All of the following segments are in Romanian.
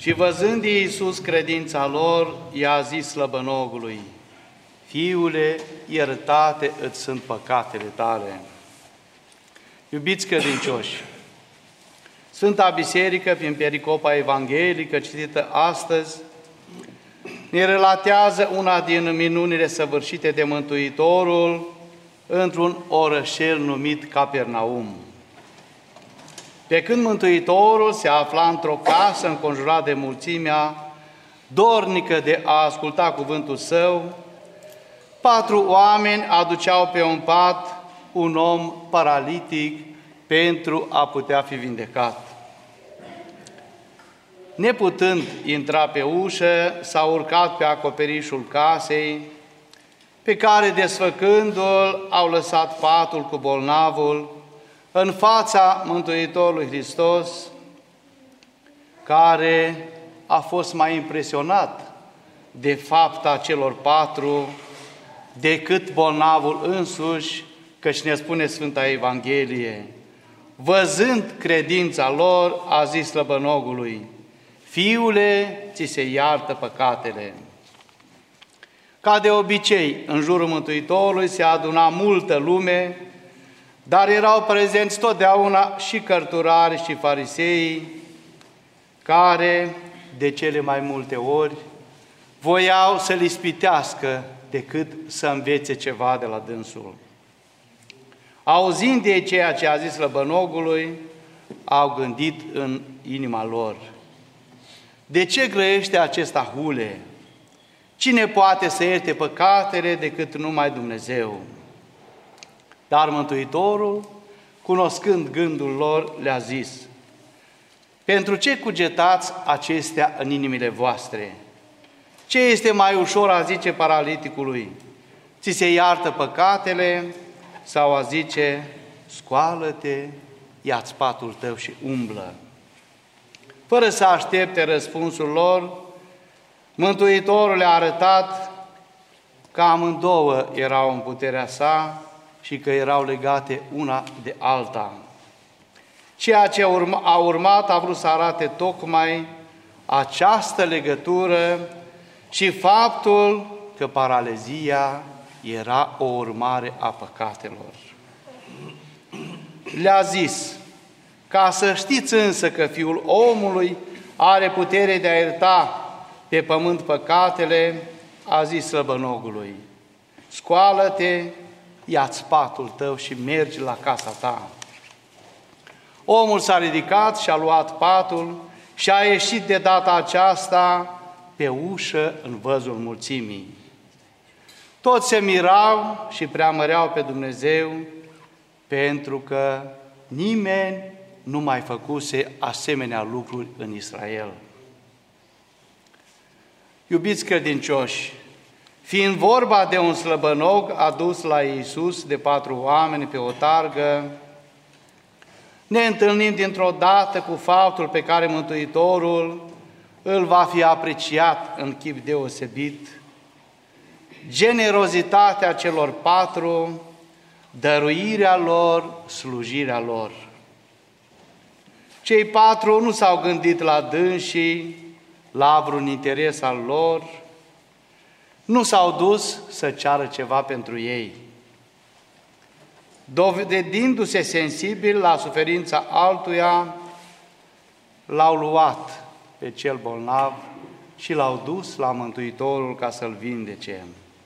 Și văzând Iisus credința lor, i-a zis slăbănogului: Fiule, iertate îți sunt păcatele tale. Iubiți credincioși, Sfânta Biserică, prin pericopa evanghelică citită astăzi, ne relatează una din minunile săvârșite de Mântuitorul într-un orășel numit Capernaum. Pe când Mântuitorul se afla într-o casă înconjurat de mulțimea dornică de a asculta cuvântul Său, 4 oameni aduceau pe un pat un om paralitic pentru a putea fi vindecat. Neputând intra pe ușă, s-au urcat pe acoperișul casei, pe care, desfăcându-l, au lăsat patul cu bolnavul în fața Mântuitorului Hristos, care a fost mai impresionat de fapta celor 4 decât bolnavul însuși, căci ne spune Sfânta Evanghelie: văzând credința lor, a zis slăbănogului: Fiule, ți se iartă păcatele. Ca de obicei, în jurul Mântuitorului se aduna multă lume, dar erau prezenți totdeauna și cărturari și farisei, care, de cele mai multe ori, voiau să-L ispitească decât să învețe ceva de la dânsul. Auzind de ceea ce a zis slăbănogului, au gândit în inima lor: de ce grăiește acesta hule? Cine poate să ierte păcatele decât numai Dumnezeu? Dar Mântuitorul, cunoscând gândul lor, le-a zis: pentru ce cugetați acestea în inimile voastre? Ce este mai ușor a zice paraliticului: ți se iartă păcatele, sau a zice: scoală-te, ia-ți patul tău și umblă? Fără să aștepte răspunsul lor, Mântuitorul le-a arătat că amândouă erau în puterea sa și că erau legate una de alta. Ceea ce a urmat a vrut să arate tocmai această legătură și faptul că paralizia era o urmare a păcatelor. Le-a zis: ca să știți însă că Fiul omului are putere de a ierta pe pământ păcatele, a zis slăbănogului: scoală-te, ia-ți patul tău și mergi la casa ta. Omul s-a ridicat și a luat patul și a ieșit de data aceasta pe ușă în văzul mulțimii. Toți se mirau și preamăreau pe Dumnezeu, pentru că nimeni nu mai făcuse asemenea lucruri în Israel. Iubiți credincioși, fiind vorba de un slăbănog adus la Iisus de 4 oameni pe o targă, ne întâlnim dintr-o dată cu faptul pe care Mântuitorul îl va fi apreciat în chip deosebit: generozitatea celor 4, dăruirea lor, slujirea lor. Cei 4 nu s-au gândit la dânsii, la vreun interes al lor, nu s-au dus să ceară ceva pentru ei. Dovedindu-se sensibil la suferința altuia, l-au luat pe cel bolnav și l-au dus la Mântuitorul ca să-l vindece.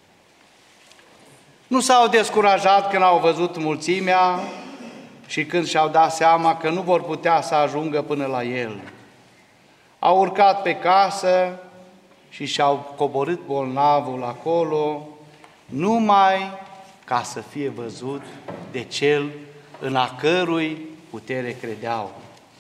Nu s-au descurajat când au văzut mulțimea și când și-au dat seama că nu vor putea să ajungă până la el. Au urcat pe casă și și-au coborât bolnavul acolo, numai ca să fie văzut de cel în a cărui putere credeau.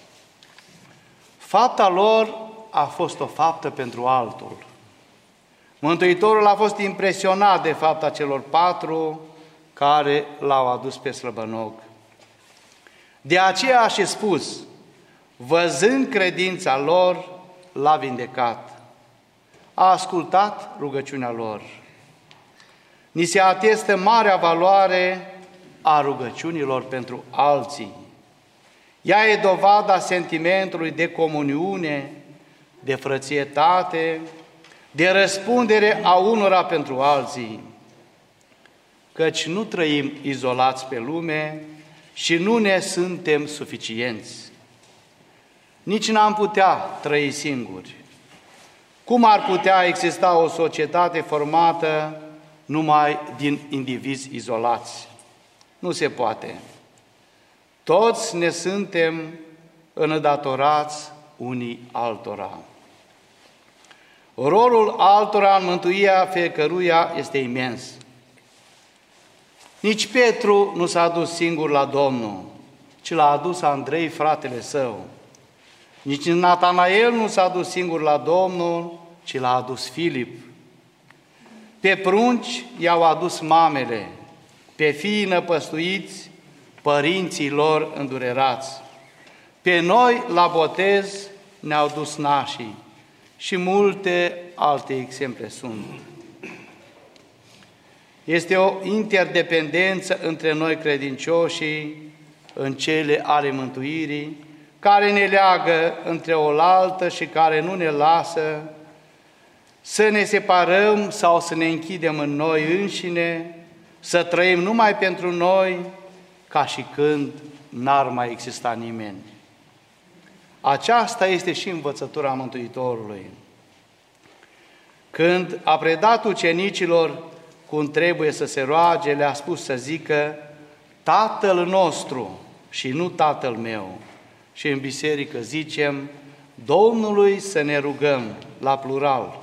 Fapta lor a fost o faptă pentru altul. Mântuitorul a fost impresionat de fapta celor 4 care l-au adus pe slăbănog. De aceea a și spus: văzând credința lor, l-a vindecat. A ascultat rugăciunea lor. Ni se atestă marea valoare a rugăciunilor pentru alții. Ea e dovada sentimentului de comuniune, de frățietate, de răspundere a unora pentru alții, căci nu trăim izolați pe lume și nu ne suntem suficienți. Nici n-am putea trăi singuri. Cum ar putea exista o societate formată numai din indivizi izolați? Nu se poate. Toți ne suntem înădatorați unii altora. Rolul altora în mântuirea fiecăruia este imens. Nici Petru nu s-a dus singur la Domnul, ci l-a adus Andrei, fratele său. Nici Natanael nu s-a dus singur la Domnul, ci l-a adus Filip. Pe prunci i-au adus mamele, pe fiii năpăstuiți, părinții lor îndurerați. Pe noi, la botez, ne-au dus nașii și multe alte exemple sunt. Este o interdependență între noi credincioșii în cele ale mântuirii, care ne leagă între oaltă și care nu ne lasă să ne separăm sau să ne închidem în noi înșine, să trăim numai pentru noi, ca și când n-ar mai exista nimeni. Aceasta este și învățătura Mântuitorului. Când a predat ucenicilor cum trebuie să se roage, le-a spus să zică Tatăl nostru și nu Tatăl meu. Și în biserică zicem Domnului să ne rugăm, la plural.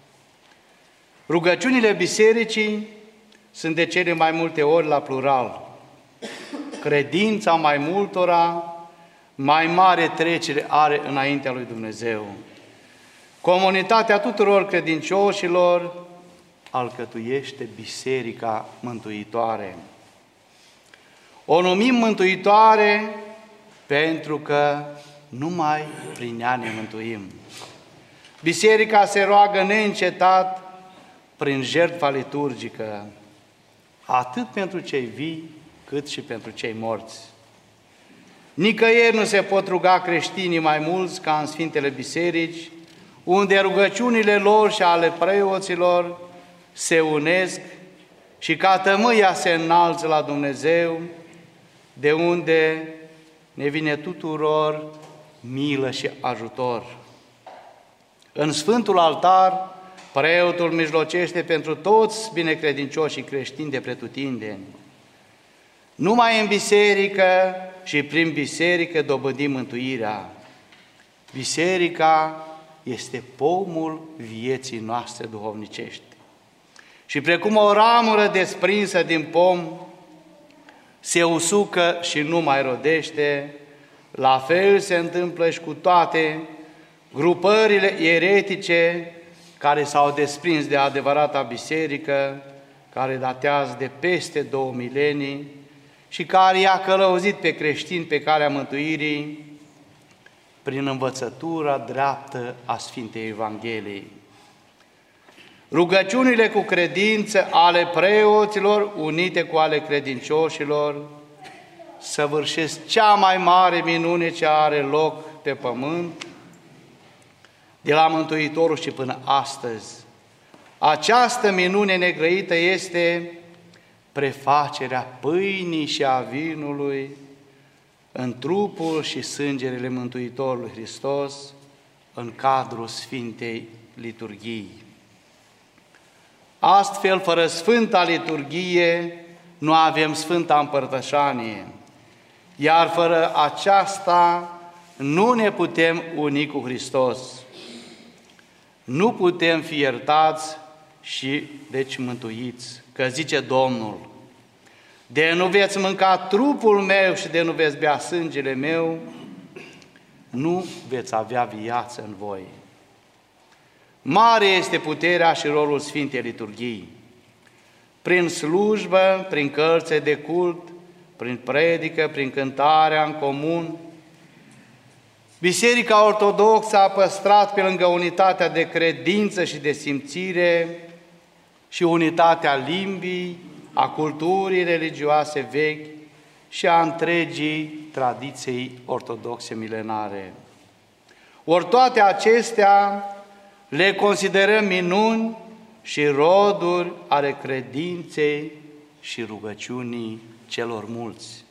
Rugăciunile bisericii sunt de cele mai multe ori la plural. Credința mai multora mai mare trecere are înaintea lui Dumnezeu. Comunitatea tuturor credincioșilor alcătuiește Biserica Mântuitoare. O numim mântuitoare pentru că numai prin ea ne mântuim. Biserica se roagă neîncetat prin jertfa liturgică, atât pentru cei vii, cât și pentru cei morți. Nicăieri nu se pot ruga creștinii mai mulți ca în Sfintele Biserici, unde rugăciunile lor și ale preoților se unesc și ca tămâia se înalță la Dumnezeu, de unde ne vine tuturor milă și ajutor. În Sfântul Altar, preotul mijlocește pentru toți binecredincioșii creștini de pretutindeni. Numai în biserică și prin biserică dobândim mântuirea. Biserica este pomul vieții noastre duhovnicești. Și precum o ramură desprinsă din pom se usucă și nu mai rodește, la fel se întâmplă și cu toate grupările eretice care s-au desprins de adevărata biserică, care datează de peste 2 milenii și care i-a călăuzit pe creștini pe calea mântuirii prin învățătura dreaptă a Sfintei Evangheliei. Rugăciunile cu credință ale preoților, unite cu ale credincioșilor, săvârșesc cea mai mare minune ce are loc pe pământ, de la Mântuitorul și până astăzi. Această minune negrăită este prefacerea pâinii și a vinului în trupul și sângele Mântuitorului Hristos în cadrul Sfintei Liturghii. Astfel, fără Sfânta Liturghie, nu avem Sfânta Împărtășanie, iar fără aceasta nu ne putem uni cu Hristos. Nu putem fi iertați și deci mântuiți, că zice Domnul, de nu veți mânca trupul meu și de nu veți bea sângele meu, nu veți avea viață în voi. Mare este puterea și rolul Sfintei Liturghii. Prin slujbă, prin cărți de cult, prin predică, prin cântarea în comun, Biserica Ortodoxă a păstrat pe lângă unitatea de credință și de simțire și unitatea limbii, a culturii religioase vechi și a întregii tradiției ortodoxe milenare. Ori toate acestea le considerăm minuni și roduri ale credinței și rugăciunii celor mulți.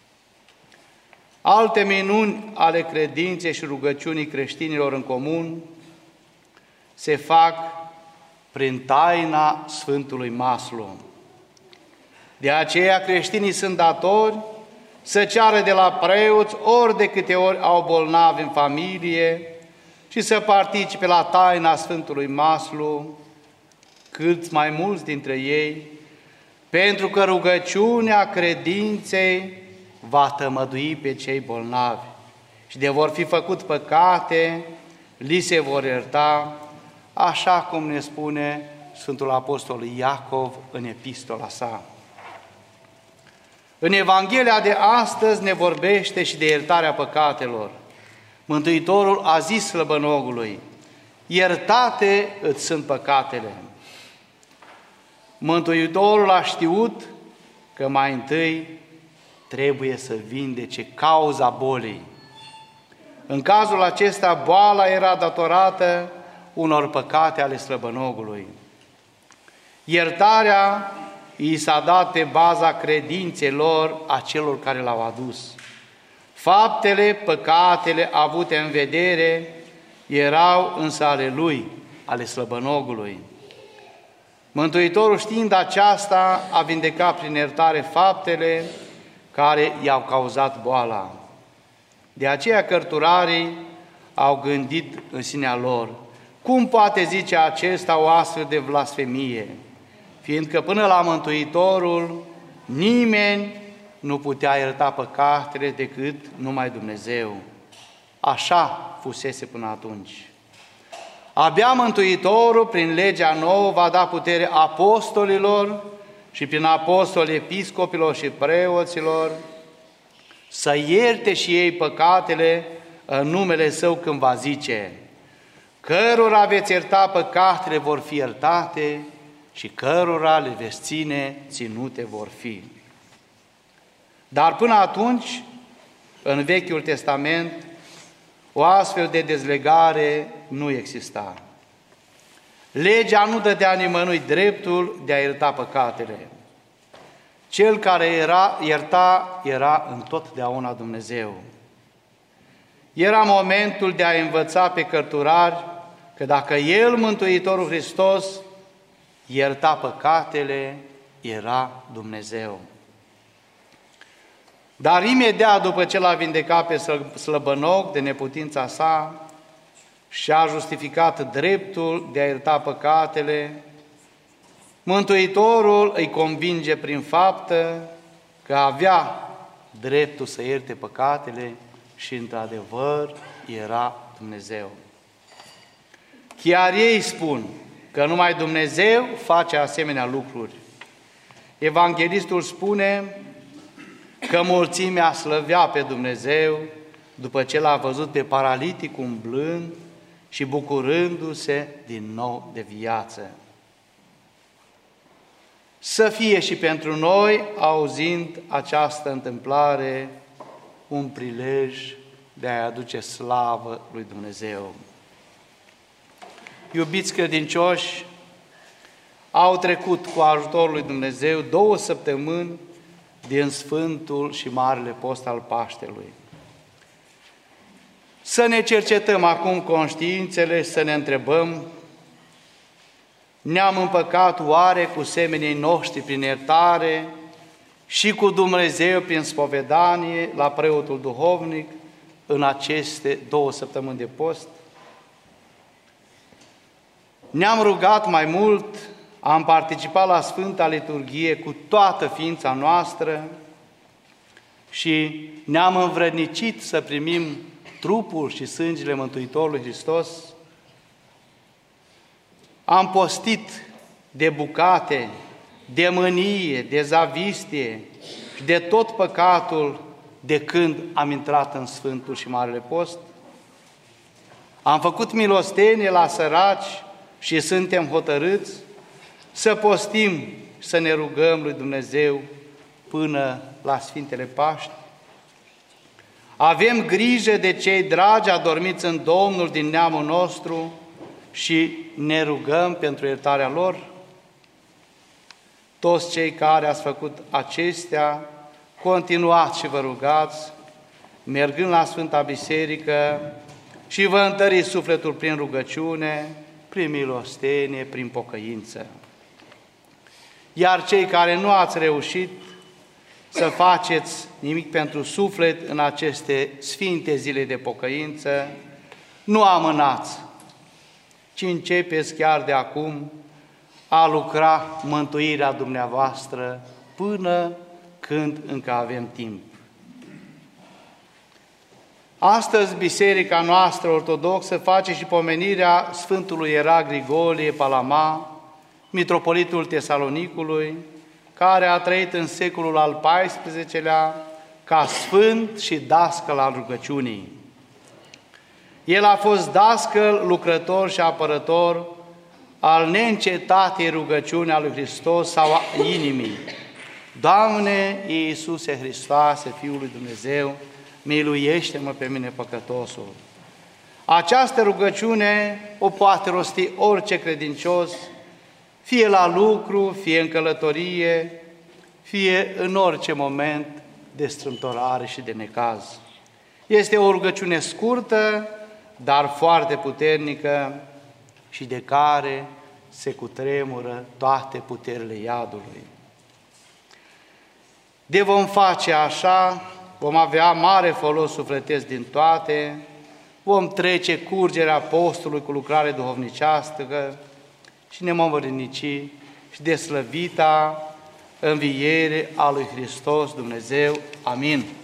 Alte minuni ale credinței și rugăciunii creștinilor în comun se fac prin taina Sfântului Maslu. De aceea creștinii sunt datori să ceară de la preoți ori de câte ori au bolnavi în familie și să participe la taina Sfântului Maslu, cât mai mulți dintre ei, pentru că rugăciunea credinței va tămădui pe cei bolnavi și de vor fi făcut păcate, li se vor ierta, așa cum ne spune Sfântul Apostol Iacov în epistola sa. În Evanghelia de astăzi ne vorbește și de iertarea păcatelor. Mântuitorul a zis slăbănogului: iertate îți sunt păcatele. Mântuitorul a știut că mai întâi trebuie să vindece cauza bolii. În cazul acesta, boala era datorată unor păcate ale slăbănogului. Iertarea i s-a dat pe baza credinței lor a celor care l-au adus. Faptele, păcatele avute în vedere erau însă ale lui, ale slăbănogului. Mântuitorul, știind aceasta, a vindecat prin iertare faptele care i-au cauzat boala. De aceea cărturarii au gândit în sinea lor: cum poate zice acesta o astfel de blasfemie? Fiindcă până la Mântuitorul nimeni nu putea ierta păcatele decât numai Dumnezeu. Așa fusese până atunci. Abia Mântuitorul, prin legea nouă, va da putere apostolilor și prin apostoli episcopilor și preoților să ierte și ei păcatele în numele Său, când va zice: cărora veți ierta păcatele vor fi iertate și cărora le veți ține, ținute vor fi. Dar până atunci, în Vechiul Testament, o astfel de dezlegare nu exista. Legea nu dădea nimănui dreptul de a ierta păcatele. Cel care ierta era întotdeauna Dumnezeu. Era momentul de a învăța pe cărturari că dacă El, Mântuitorul Hristos, ierta păcatele, era Dumnezeu. Dar imediat după ce l-a vindecat pe slăbănog de neputința sa și a justificat dreptul de a ierta păcatele, Mântuitorul îi convinge prin faptă că avea dreptul să ierte păcatele și, într-adevăr, era Dumnezeu. Chiar ei spun că numai Dumnezeu face asemenea lucruri. Evanghelistul spune că mulțimea slăvea pe Dumnezeu după ce l-a văzut pe paralitic umblând și bucurându-se din nou de viață. Să fie și pentru noi, auzind această întâmplare, un prilej de a aduce slavă lui Dumnezeu. Iubiți credincioși, au trecut cu ajutorul lui Dumnezeu 2 săptămâni din Sfântul și Marele Post al Paștelui. Să ne cercetăm acum conștiințele, să ne întrebăm: ne-am împăcat oare cu semenii noștri prin iertare și cu Dumnezeu prin spovedanie la preotul duhovnic în aceste 2 săptămâni de post? Ne-am rugat mai mult, am participat la Sfânta Liturghie cu toată ființa noastră și ne-am învrednicit să primim trupul și sângele Mântuitorului Hristos? Am postit de bucate, de mânie, de zavistie și de tot păcatul de când am intrat în Sfântul și Marele Post? Am făcut milostenie la săraci și suntem hotărâți să postim, să ne rugăm lui Dumnezeu până la Sfintele Paști? Avem grijă de cei dragi adormiți în Domnul din neamul nostru și ne rugăm pentru iertarea lor? Toți cei care ați făcut acestea, continuați și vă rugați, mergând la Sfânta Biserică și vă întăriți sufletul prin rugăciune, prin milostenie, prin pocăință. Iar cei care nu ați reușit să faceți nimic pentru suflet în aceste sfinte zile de pocăință, nu amânați, ci începeți chiar de acum a lucra mântuirea dumneavoastră până când încă avem timp. Astăzi, Biserica noastră ortodoxă face și pomenirea Sfântului Ierarh Grigorie Palama, mitropolitul Tesalonicului, care a trăit în secolul al XIV-lea ca sfânt și dascăl al rugăciunii. El a fost dascăl, lucrător și apărător al neîncetatei rugăciuni a lui Hristos sau a inimii. Doamne Iisuse Hristoase, Fiul lui Dumnezeu, miluiește-mă pe mine păcătosul. Această rugăciune o poate rosti orice credincios, fie la lucru, fie în călătorie, fie în orice moment de strâmtorare și de necaz. Este o rugăciune scurtă, dar foarte puternică și de care se cutremură toate puterile iadului. De vom face așa, vom avea mare folos sufletesc din toate, vom trece curgerea postului cu lucrare duhovnicească și ne vom vărnici și de slăvita înviere a lui Hristos Dumnezeu. Amin.